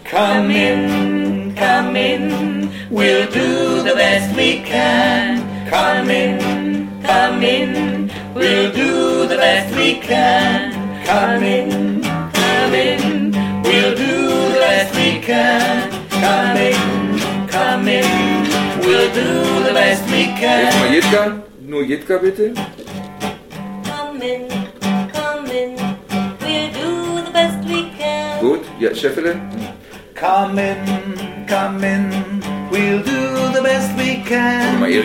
Come in, we'll do the best we can. Come in, we'll do the best we can. Come in, we'll do the best we can. Come in, we'll do the best we can. Jetzt mal Jitka, nur Jitka bitte. Come in, we'll do the best we can. Gut, ja, Scheffele. Come in, we'll do the best we can. Mal